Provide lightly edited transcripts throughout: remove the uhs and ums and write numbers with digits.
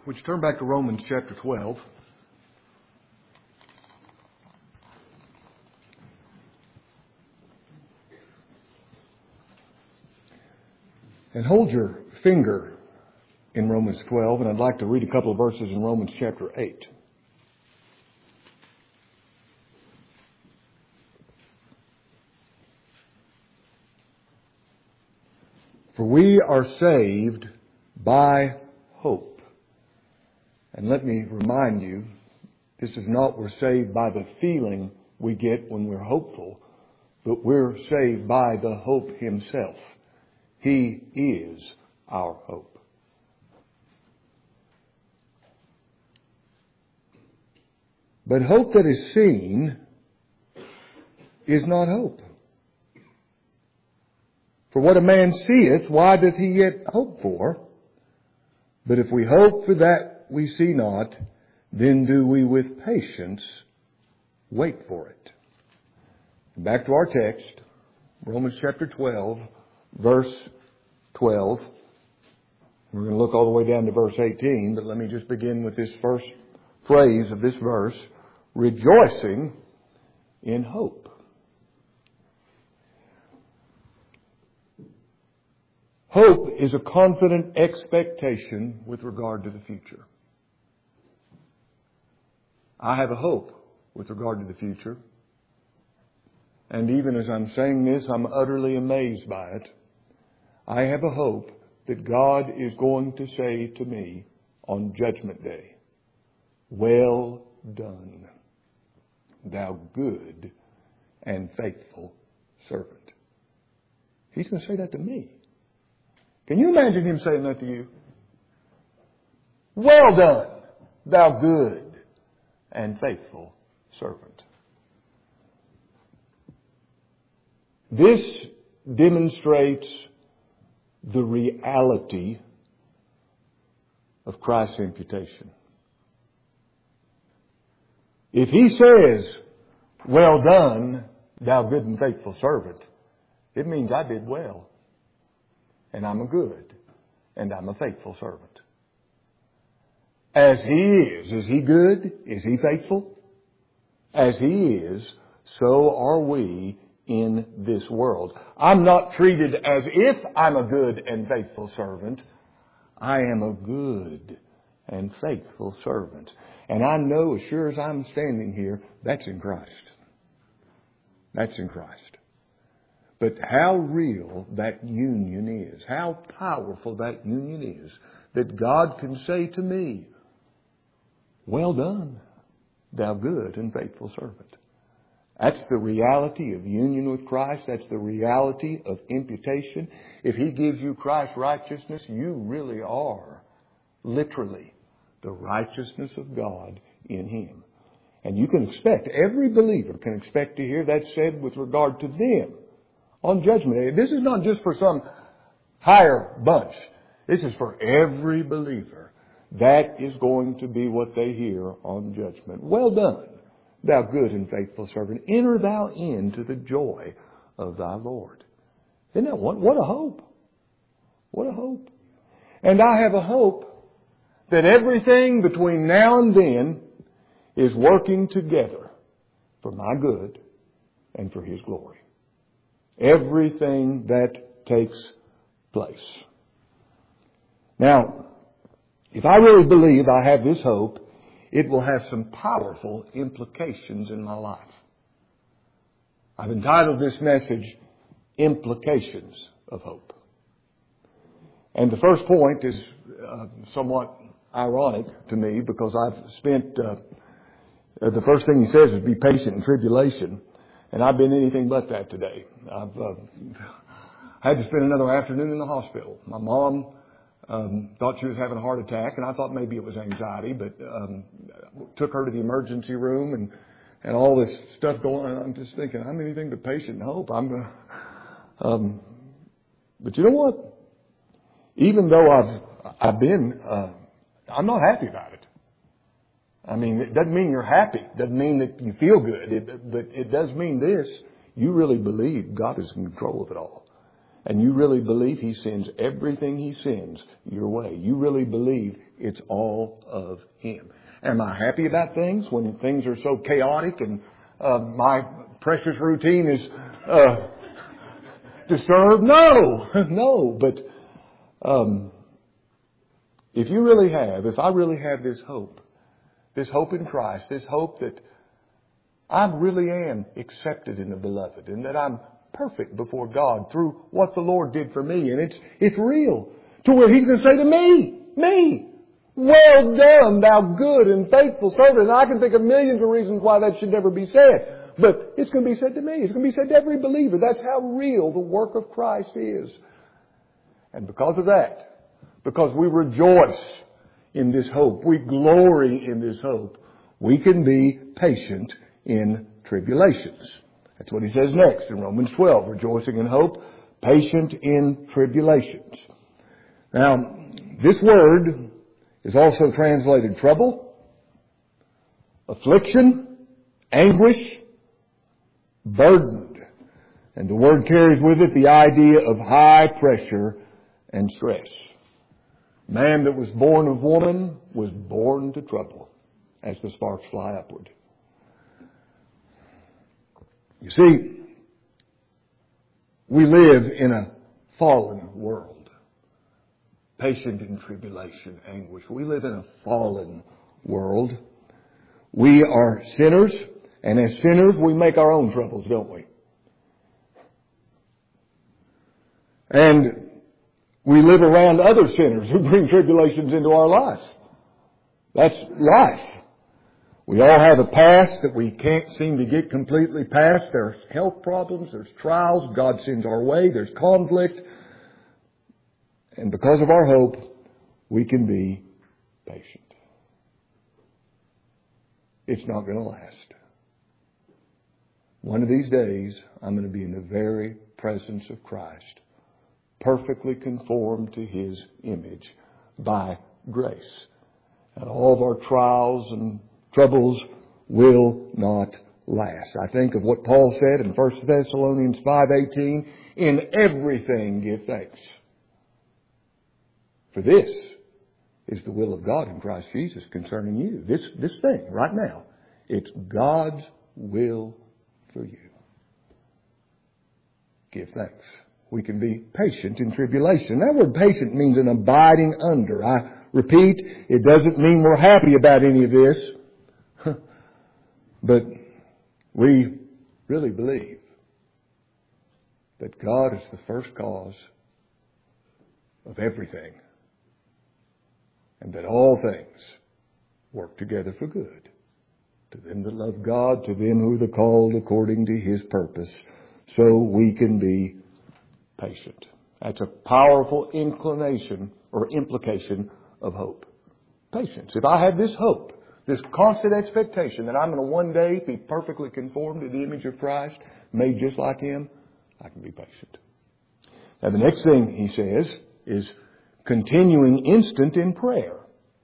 Would you turn back to Romans chapter 12? And hold your finger in Romans 12, and I'd like to read a couple of verses in Romans chapter 8. For we are saved by hope. And let me remind you, this is not we're saved by the feeling we get when we're hopeful, but we're saved by the hope Himself. He is our hope. But hope that is seen is not hope. For what a man seeth, why doth he yet hope for? But if we hope for that we see not, then do we with patience wait for it. Back to our text, Romans chapter 12, verse 12. We're going to look all the way down to verse 18, but let me just begin with this first phrase of this verse, rejoicing in hope. Hope is a confident expectation with regard to the future. I have a hope with regard to the future. And even as I'm saying this, I'm utterly amazed by it. I have a hope that God is going to say to me on Judgment Day, well done, thou good and faithful servant. He's going to say that to me. Can you imagine Him saying that to you? Well done, thou good and faithful servant. This demonstrates the reality of Christ's imputation. If He says, well done, thou good and faithful servant, it means I did well. And I'm a good and I'm a faithful servant. As He is He good? Is He faithful? As He is, so are we in this world. I'm not treated as if I'm a good and faithful servant. I am a good and faithful servant. And I know as sure as I'm standing here, that's in Christ. That's in Christ. But how real that union is, how powerful that union is, that God can say to me, well done, thou good and faithful servant. That's the reality of union with Christ. That's the reality of imputation. If He gives you Christ's righteousness, you really are literally the righteousness of God in Him. And you can expect, every believer can expect to hear that said with regard to them on Judgment Day. This is not just for some higher bunch. This is for every believer. That is going to be what they hear on Judgment. Well done, thou good and faithful servant. Enter thou into the joy of thy Lord. Isn't that what a hope? What a hope. And I have a hope that everything between now and then is working together for my good and for His glory. Everything that takes place. Now, if I really believe I have this hope, it will have some powerful implications in my life. I've entitled this message, Implications of Hope. And the first point is somewhat ironic to me because I've spent, the first thing he says is be patient in tribulation. And I've been anything but that today. I've had to spend another afternoon in the hospital. My mom thought she was having a heart attack, and I thought maybe it was anxiety, but took her to the emergency room and all this stuff going on. I'm just thinking, I'm anything but patient and hope. But you know what? Even though I've been, I'm not happy about it. I mean, it doesn't mean you're happy. It doesn't mean that you feel good. But it does mean this. You really believe God is in control of it all. and you really believe He sends everything He sends your way, you really believe it's all of Him. Am I happy about things when things are so chaotic and my precious routine is disturbed? No, no. But if I really have this hope in Christ, this hope that I really am accepted in the Beloved, and that I'm perfect before God through what the Lord did for me, and it's real, to where He's going to say to me, well done, thou good and faithful servant. And I can think of millions of reasons why that should never be said. But it's going to be said to me. It's going to be said to every believer. That's how real the work of Christ is. And because of that, because we rejoice in this hope, we glory in this hope, we can be patient in tribulations. That's what he says next in Romans 12. Rejoicing in hope, patient in tribulations. Now, this word is also translated trouble, affliction, anguish, burdened. And the word carries with it the idea of high pressure and stress. Man that was born of woman was born to trouble as the sparks fly upward. You see, we live in a fallen world. Patient in tribulation, anguish. We live in a fallen world. We are sinners, and as sinners we make our own troubles, don't we? And we live around other sinners who bring tribulations into our lives. That's life. We all have a past that we can't seem to get completely past. There's health problems, there's trials God sends our way, there's conflict. And because of our hope, we can be patient. It's not going to last. One of these days, I'm going to be in the very presence of Christ, perfectly conformed to His image by grace. And all of our trials and troubles will not last. I think of what Paul said in 1 Thessalonians 5:18, in everything give thanks. For this is the will of God in Christ Jesus concerning you. This thing right now, it's God's will for you. Give thanks. We can be patient in tribulation. That word patient means an abiding under. I repeat, it doesn't mean we're happy about any of this. But we really believe that God is the first cause of everything, and that all things work together for good to them that love God, to them who are called according to His purpose. So we can be patient. That's a powerful inclination or implication of hope. Patience. If I have this hope, this constant expectation that I'm going to one day be perfectly conformed to the image of Christ, made just like Him, I can be patient. Now the next thing he says is continuing instant in prayer.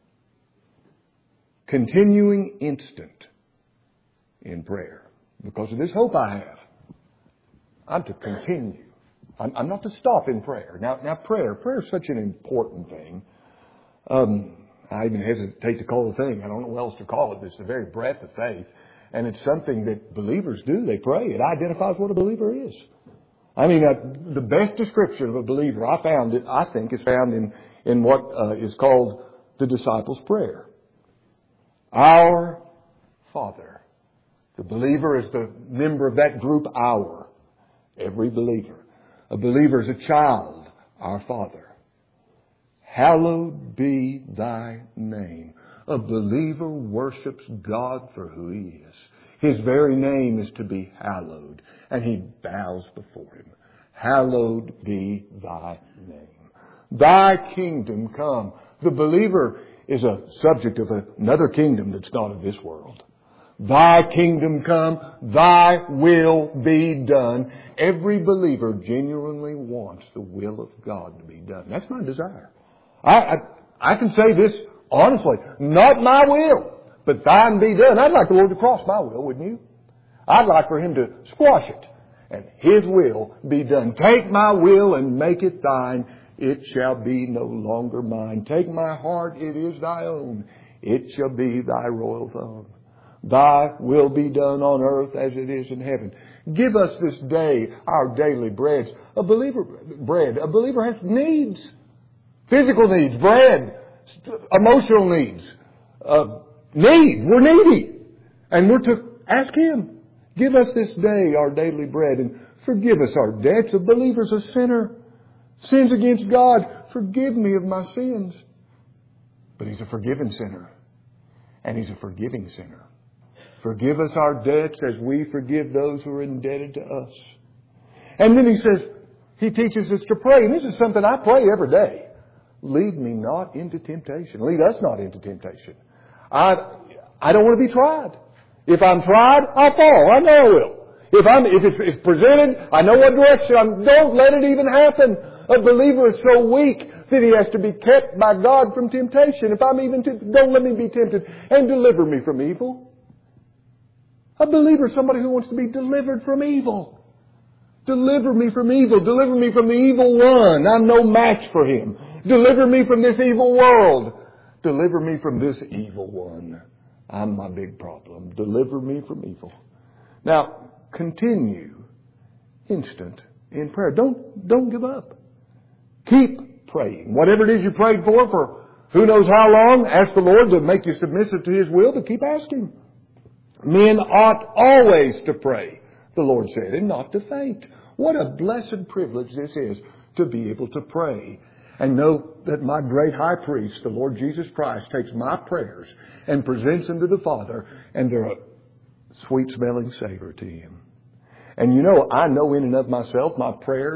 Continuing instant in prayer. Because of this hope I have, I'm to continue. I'm not to stop in prayer. Now prayer is such an important thing. I even hesitate to call it a thing. I don't know what else to call it. It's the very breath of faith. And it's something that believers do. They pray. It identifies what a believer is. I mean, the best description of a believer I think is found in what is called the disciples' prayer. Our Father. The believer is the member of that group, our. Every believer. A believer is a child, our Father. Hallowed be thy name. A believer worships God for who He is. His very name is to be hallowed, and he bows before Him. Hallowed be thy name. Thy kingdom come. The believer is a subject of another kingdom that's not of this world. Thy kingdom come, thy will be done. Every believer genuinely wants the will of God to be done. That's my desire. I can say this honestly. Not my will, but thine be done. I'd like the Lord to cross my will, wouldn't you? I'd like for Him to squash it and His will be done. Take my will and make it thine. It shall be no longer mine. Take my heart, it is thy own. It shall be thy royal throne. Thy will be done on earth as it is in heaven. Give us this day our daily bread. A believer has needs. Physical needs, bread, emotional needs. We're needy. And we're to ask Him, give us this day our daily bread and forgive us our debts. A believer's a sinner. Sins against God. Forgive me of my sins. But he's a forgiven sinner. And he's a forgiving sinner. Forgive us our debts as we forgive those who are indebted to us. And then he says, he teaches us to pray. And this is something I pray every day. Lead me not into temptation. Lead us not into temptation. I don't want to be tried. If I'm tried, I'll fall. I know I will. If it's presented, I know what direction. Don't let it even happen. A believer is so weak that he has to be kept by God from temptation. If I'm even tempted, don't let me be tempted, and deliver me from evil. A believer is somebody who wants to be delivered from evil. Deliver me from evil. Deliver me from the evil one. I'm no match for him. Deliver me from this evil world. Deliver me from this evil one. I'm my big problem. Deliver me from evil. Now, continue instant in prayer. Don't give up. Keep praying. Whatever it is you prayed for who knows how long, ask the Lord to make you submissive to His will, but keep asking. Men ought always to pray, the Lord said, and not to faint. What a blessed privilege this is to be able to pray. And know that my great high priest, the Lord Jesus Christ, takes my prayers and presents them to the Father, and they're a sweet-smelling savor to Him. And you know, I know in and of myself, my prayers,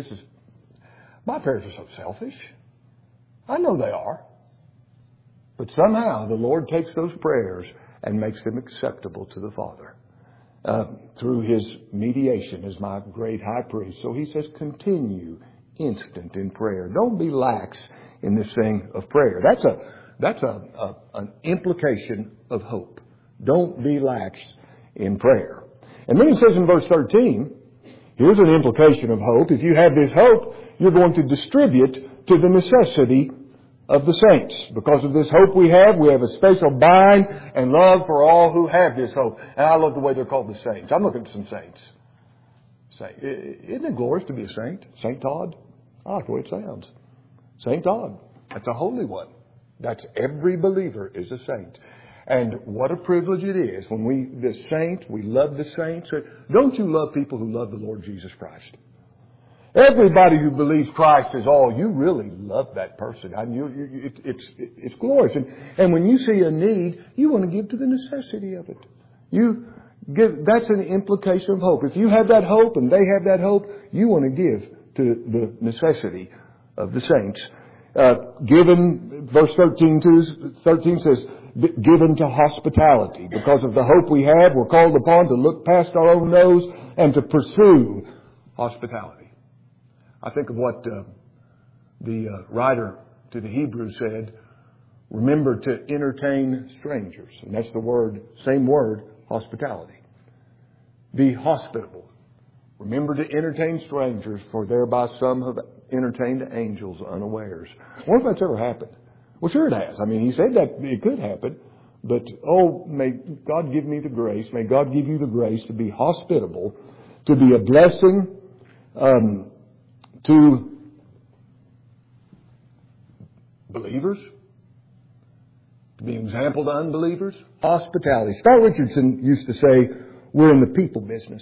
my prayers are so selfish. I know they are. But somehow the Lord takes those prayers and makes them acceptable to the Father through His mediation as my great high priest. So He says, continue instant in prayer. Don't be lax in this thing of prayer. That's an implication of hope. Don't be lax in prayer. And then He says in verse 13, here's an implication of hope. If you have this hope, you're going to distribute to the necessity of the saints. Because of this hope we have a special bind and love for all who have this hope. And I love the way they're called the saints. I'm looking at some saints. Isn't it glorious to be a saint? Saint Todd? I like the way it sounds. Saint Todd. That's a holy one. That's every believer is a saint. And what a privilege it is when we love the saints. Don't you love people who love the Lord Jesus Christ? Everybody who believes Christ is all, you really love that person. It's glorious. And when you see a need, you want to give to the necessity of it. That's an implication of hope. If you have that hope and they have that hope, you want to give to the necessity of the saints. Given, verse 13 says, given to hospitality. Because of the hope we have, we're called upon to look past our own nose and to pursue hospitality. I think of what the writer to the Hebrews said, remember to entertain strangers. And that's the same word, hospitality. Be hospitable. Remember to entertain strangers, for thereby some have entertained angels unawares. I wonder if that's ever happened. Well, sure it has. I mean, He said that it could happen. But, may God give me the grace. May God give you the grace to be hospitable, to be a blessing, to believers, to be an example to unbelievers. Hospitality. Star Richardson used to say, we're in the people business.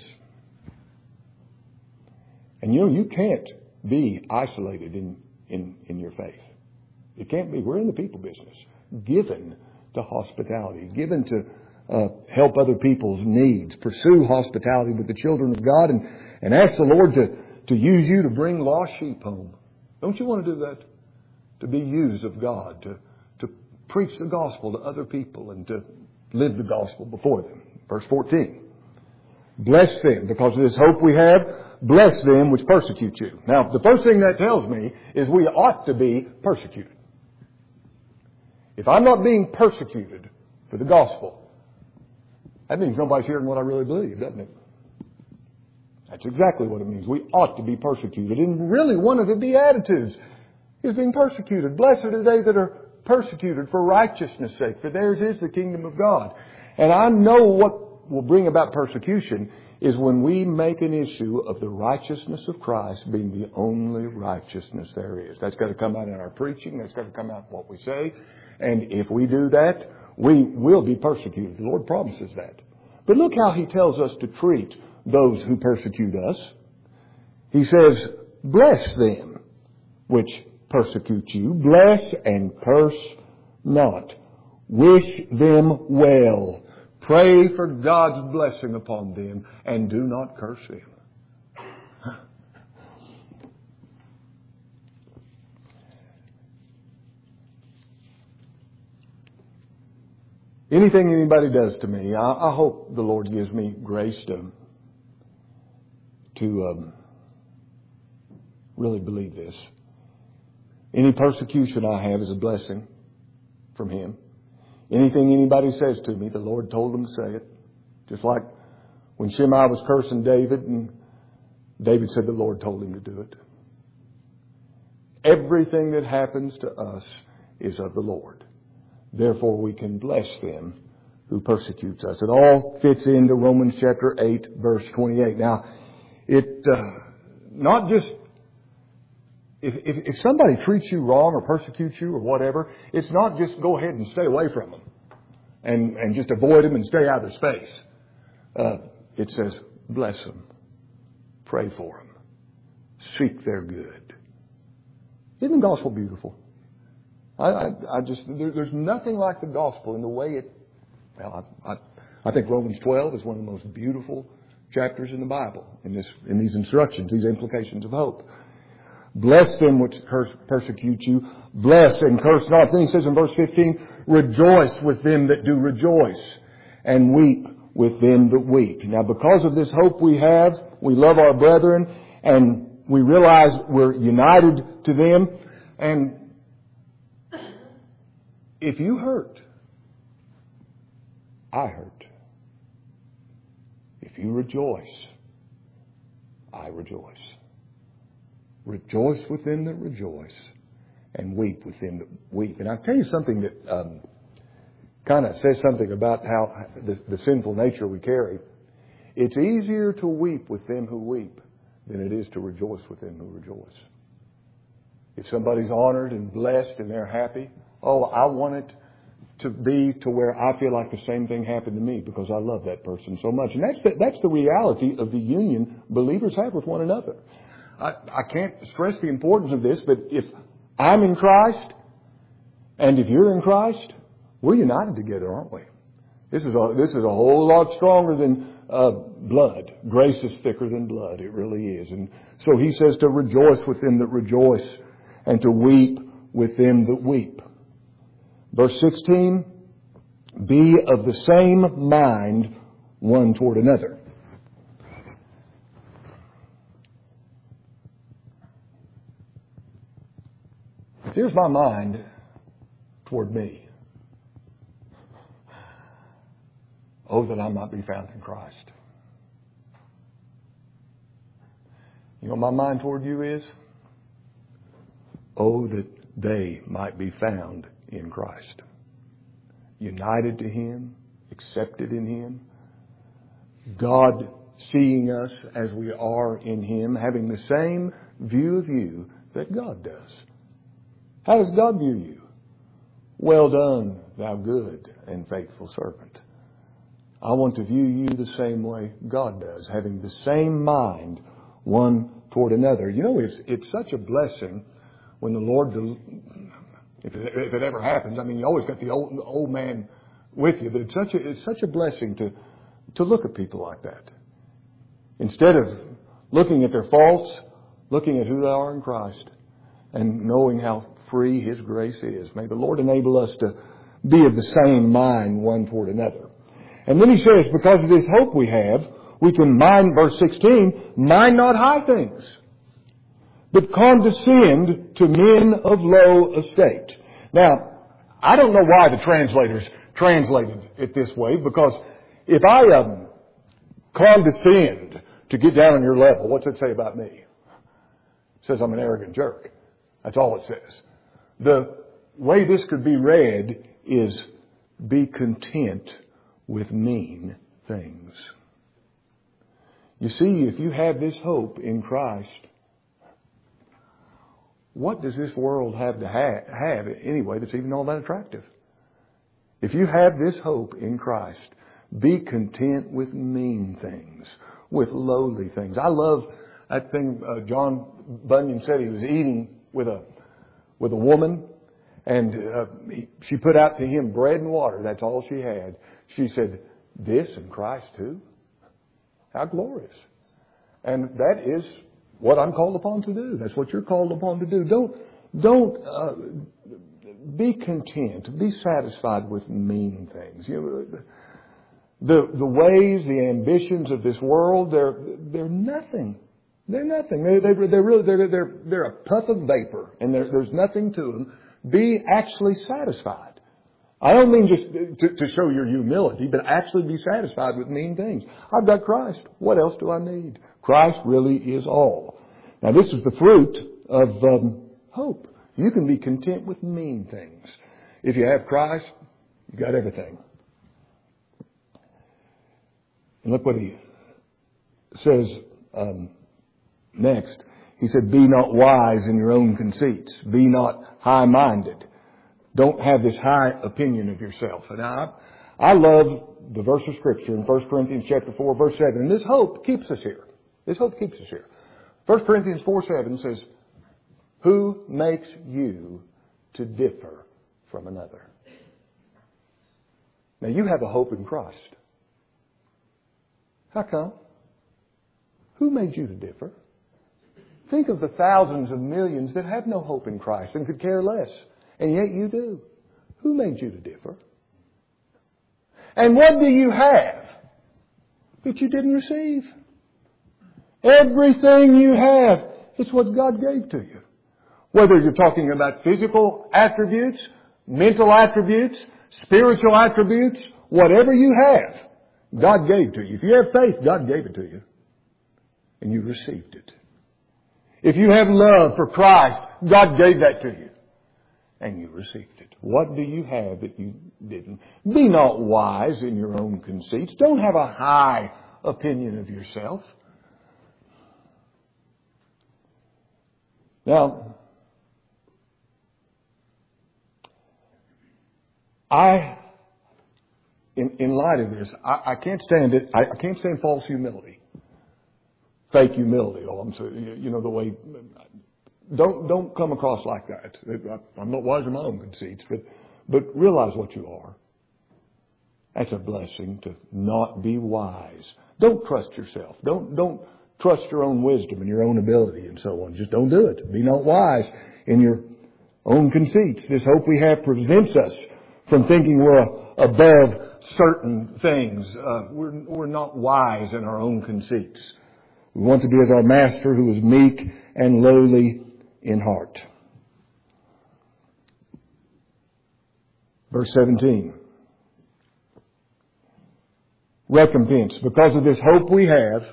And you can't be isolated in your faith. It can't be. We're in the people business. Given to hospitality. Given to help other people's needs. Pursue hospitality with the children of God and ask the Lord to use you to bring lost sheep home. Don't you want to do that? To be used of God, to preach the gospel to other people and to live the gospel before them. Verse 14. Bless them, because of this hope we have, bless them which persecute you. Now, the first thing that tells me is we ought to be persecuted. If I'm not being persecuted for the gospel, that means nobody's hearing what I really believe, doesn't it? That's exactly what it means. We ought to be persecuted. And really one of the Beatitudes is being persecuted. Blessed are they that are persecuted for righteousness' sake, for theirs is the kingdom of God. And I know what will bring about persecution is when we make an issue of the righteousness of Christ being the only righteousness there is. That's got to come out in our preaching. That's got to come out in what we say. And if we do that, we will be persecuted. The Lord promises that. But look how He tells us to treat those who persecute us. He says, bless them which persecute you. Bless and curse not. Wish them well. Pray for God's blessing upon them and do not curse them. Anything anybody does to me, I hope the Lord gives me grace to really believe this. Any persecution I have is a blessing from Him. Anything anybody says to me, the Lord told them to say it. Just like when Shimei was cursing David, and David said the Lord told him to do it. Everything that happens to us is of the Lord. Therefore we can bless them who persecutes us. It all fits into Romans chapter 8, verse 28. Now, not just if somebody treats you wrong or persecutes you or whatever, it's not just go ahead and stay away from them and just avoid them and stay out of their space. It says, bless them, pray for them, seek their good. Isn't the gospel beautiful? There's nothing like the gospel in the way it. Well, I think Romans 12 is one of the most beautiful chapters in the Bible in these instructions, these implications of hope. Bless them which persecute you. Bless and curse not. Then he says in verse 15, rejoice with them that do rejoice, and weep with them that weep. Now, because of this hope we have, we love our brethren, and we realize we're united to them. And if you hurt, I hurt. If you rejoice, I rejoice. Rejoice with them that rejoice, and weep with them that weep. And I'll tell you something that kind of says something about how the sinful nature we carry. It's easier to weep with them who weep than it is to rejoice with them who rejoice. If somebody's honored and blessed and they're happy, I want it to be to where I feel like the same thing happened to me because I love that person so much. And that's the reality of the union believers have with one another. I can't stress the importance of this, but if I'm in Christ and if you're in Christ, we're united together, aren't we? This is a whole lot stronger than blood. Grace is thicker than blood. It really is. And so he says to rejoice with them that rejoice and to weep with them that weep. Verse 16, be of the same mind one toward another. Here's my mind toward me. Oh, that I might be found in Christ. You know what my mind toward you is? Oh, that they might be found in Christ. United to Him, accepted in Him. God seeing us as we are in Him, having the same view of you that God does. How does God view you? Well done, thou good and faithful servant. I want to view you the same way God does, having the same mind one toward another. You know, it's such a blessing when the Lord, if it ever happens, I mean, you always got the old man with you, but it's such a blessing to look at people like that. Instead of looking at their faults, looking at who they are in Christ and knowing how free His grace is. May the Lord enable us to be of the same mind one toward another. And then he says, because of this hope we have, we can mind, verse 16, mind not high things, but condescend to men of low estate. Now, I don't know why the translators translated it this way, because if I condescend to get down on your level. What's it say about me? It says I'm an arrogant jerk. That's all it says. The way this could be read is be content with mean things. You see, if you have this hope in Christ, what does this world have to have anyway that's even all that attractive? If you have this hope in Christ, be content with mean things, with lowly things. I love that thing John Bunyan said. He was eating with a woman, and she put out to him bread and water. That's all she had. She said, "This and Christ too? How glorious." And that is what I'm called upon to do. That's what you're called upon to do. Don't be content. Be satisfied with mean things. You know, the ways, the ambitions of this world, they're nothing. They're nothing. They're a puff of vapor, and there's nothing to them. Be actually satisfied. I don't mean just to show your humility, but actually be satisfied with mean things. I've got Christ. What else do I need? Christ really is all. Now, this is the fruit of hope. You can be content with mean things. If you have Christ, you got everything. And look what he says next. He said, "Be not wise in your own conceits. Be not high-minded." Don't have this high opinion of yourself. And I love the verse of Scripture in 1 Corinthians chapter 4, verse 7. And this hope keeps us here. This hope keeps us here. 1 Corinthians 4:7 says, "Who makes you to differ from another?" Now you have a hope in Christ. How come? Who made you to differ? Think of the thousands of millions that have no hope in Christ and could care less. And yet you do. Who made you to differ? And what do you have that you didn't receive? Everything you have, it's what God gave to you. Whether you're talking about physical attributes, mental attributes, spiritual attributes, whatever you have, God gave to you. If you have faith, God gave it to you. And you received it. If you have love for Christ, God gave that to you. And you received it. What do you have that you didn't? Be not wise in your own conceits. Don't have a high opinion of yourself. Now, in light of this, I can't stand it. I can't stand false humility. Fake humility. Oh, I'm sorry, you know, the way. Don't come across like that. I'm not wise in my own conceits, but realize what you are. That's a blessing to not be wise. Don't trust yourself. Don't trust your own wisdom and your own ability and so on. Just don't do it. Be not wise in your own conceits. This hope we have prevents us from thinking we're above certain things. We're not wise in our own conceits. We want to be as our Master, who is meek and lowly in heart. Verse 17. Recompense. Because of this hope we have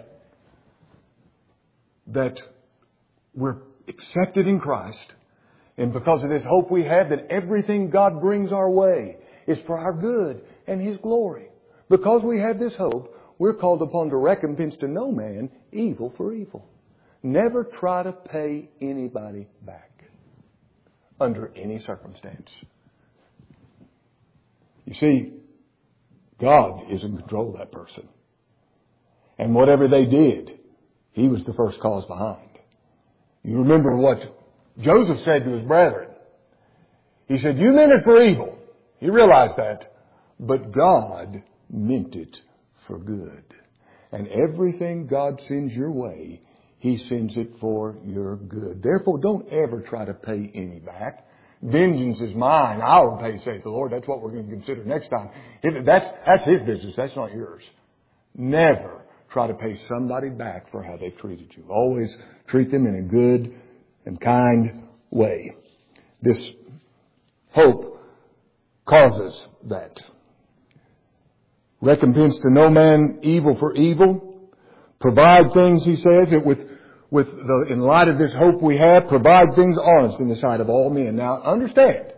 that we're accepted in Christ, and because of this hope we have that everything God brings our way is for our good and His glory. Because we have this hope, we're called upon to recompense to no man evil for evil. Never try to pay anybody back under any circumstance. You see, God is in control of that person. And whatever they did, He was the first cause behind. You remember what Joseph said to his brethren. He said, "You meant it for evil." He realized that. But God meant it for good. And everything God sends your way, He sends it for your good. Therefore, don't ever try to pay any back. Vengeance is mine. I will pay, saith the Lord. That's what we're going to consider next time. That's His business. That's not yours. Never try to pay somebody back for how they treated you. Always treat them in a good and kind way. This hope causes that. Recompense to no man evil for evil. Provide things, he says, in light of this hope we have, provide things honest in the sight of all men. Now, understand,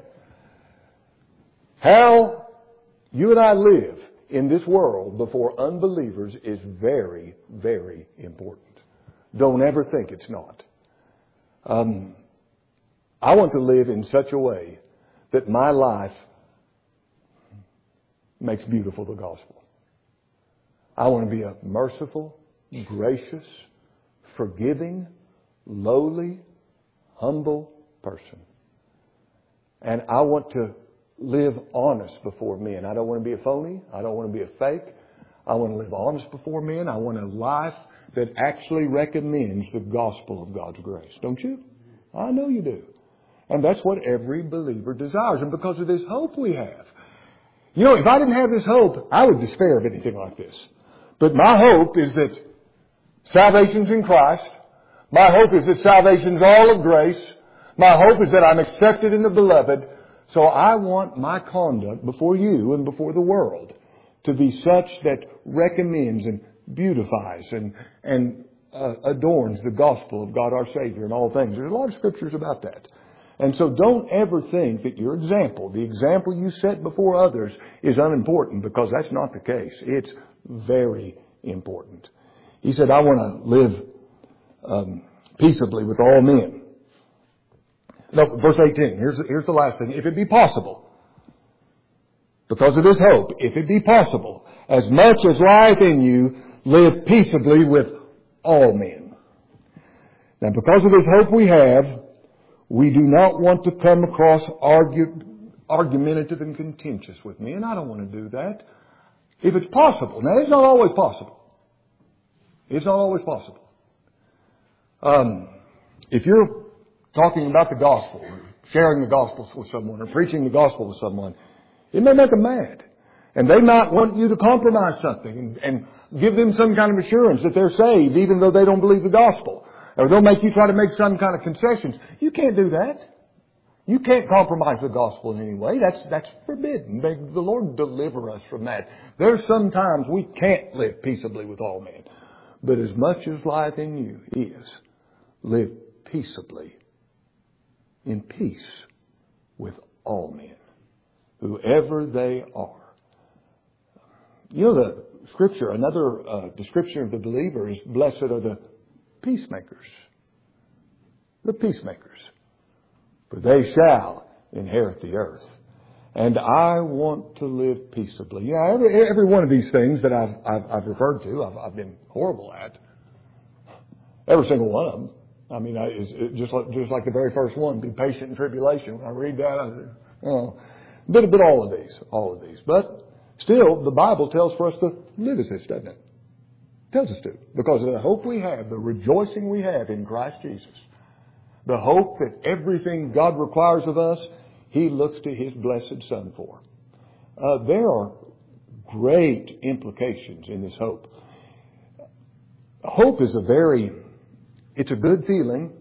how you and I live in this world before unbelievers is very, very important. Don't ever think it's not. I want to live in such a way that my life makes beautiful the gospel. I want to be a merciful, gracious, forgiving, lowly, humble person. And I want to live honest before men. I don't want to be a phony. I don't want to be a fake. I want to live honest before men. I want a life that actually recommends the gospel of God's grace. Don't you? I know you do. And that's what every believer desires. And because of this hope we have. You know, if I didn't have this hope, I would despair of anything like this. But my hope is that salvation's in Christ. My hope is that salvation's all of grace. My hope is that I'm accepted in the beloved. So I want my conduct before you and before the world to be such that recommends and beautifies and adorns the gospel of God our Savior in all things. There's a lot of scriptures about that. And so don't ever think that your example, the example you set before others, is unimportant, because that's not the case. It's very important. He said, I want to live peaceably with all men. No, verse 18, here's the last thing. If it be possible, because of this hope, if it be possible, as much as lieth in you, live peaceably with all men. Now, because of this hope we have, we do not want to come across argumentative and contentious with men. I don't want to do that. If it's possible. Now, it's not always possible. It's not always possible. If you're talking about the gospel, or sharing the gospel with someone, or preaching the gospel with someone, it may make them mad. And they might want you to compromise something and give them some kind of assurance that they're saved, even though they don't believe the gospel. Or they'll make you try to make some kind of concessions. You can't do that. You can't compromise the gospel in any way. That's forbidden. May the Lord deliver us from that. There's sometimes we can't live peaceably with all men. But as much as lieth in you is, live peaceably, in peace with all men, whoever they are. You know, the Scripture, another description of the believer is, blessed are the peacemakers. The peacemakers. For they shall inherit the earth. And I want to live peaceably. Yeah, every one of these things that I've referred to, I've been horrible at. Every single one of them. I mean, it's just like the very first one, be patient in tribulation. When I read that, but all of these. But still, the Bible tells for us to live as this, doesn't it? Tells us to. Because of the hope we have, the rejoicing we have in Christ Jesus. The hope that everything God requires of us, He looks to His blessed Son for. There are great implications in this hope. Hope is it's a good feeling.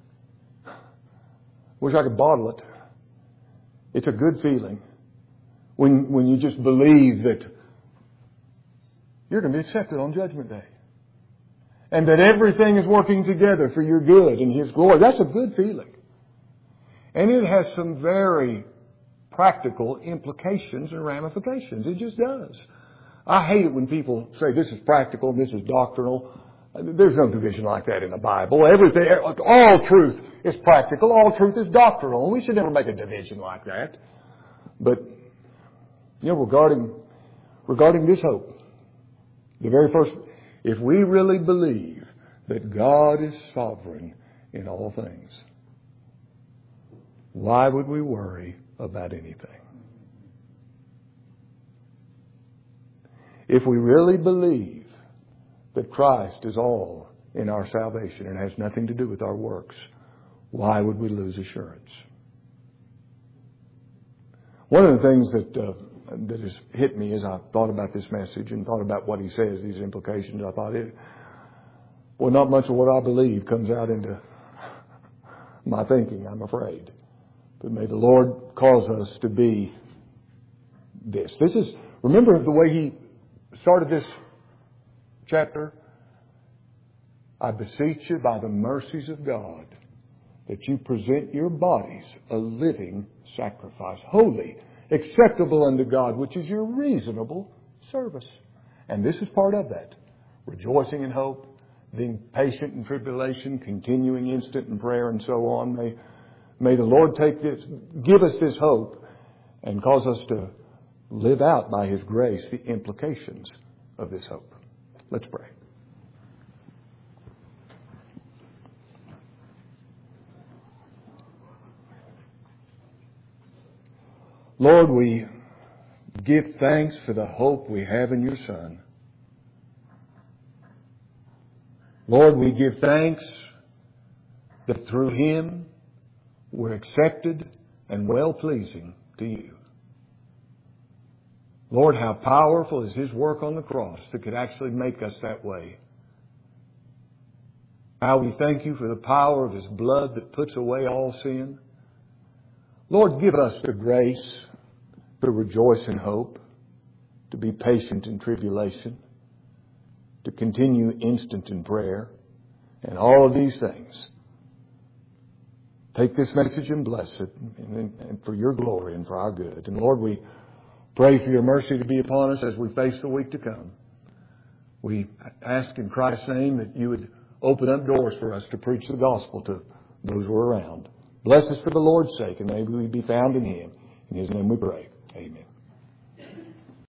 Wish I could bottle it. It's a good feeling when you just believe that you're going to be accepted on Judgment Day. And that everything is working together for your good and His glory. That's a good feeling. And it has some very practical implications and ramifications. It just does. I hate it when people say this is practical and this is doctrinal. There's no division like that in the Bible. All truth is practical. All truth is doctrinal. And we should never make a division like that. But, you know, regarding this hope, the very first, if we really believe that God is sovereign in all things, why would we worry about anything? If we really believe that Christ is all in our salvation and has nothing to do with our works, why would we lose assurance? One of the things that has hit me as I thought about this message and thought about what he says, these implications, I thought, not much of what I believe comes out into my thinking, I'm afraid. But may the Lord cause us to be this. Remember the way he started this chapter? I beseech you by the mercies of God that you present your bodies a living sacrifice, holy, acceptable unto God, which is your reasonable service. And this is part of that. Rejoicing in hope, being patient in tribulation, continuing instant in prayer, and so on. May the Lord give us this hope and cause us to live out by His grace the implications of this hope. Let's pray. Lord, we give thanks for the hope we have in your Son. Lord, we give thanks that through Him we're accepted and well-pleasing to you. Lord, how powerful is His work on the cross that could actually make us that way. How we thank you for the power of His blood that puts away all sin. Lord, give us the grace to rejoice in hope, to be patient in tribulation, to continue instant in prayer, and all of these things. Take this message and bless it, and for your glory and for our good. And Lord, we pray for your mercy to be upon us as we face the week to come. We ask in Christ's name that you would open up doors for us to preach the gospel to those who are around. Bless us for the Lord's sake, and may we be found in Him. In His name we pray. Amen.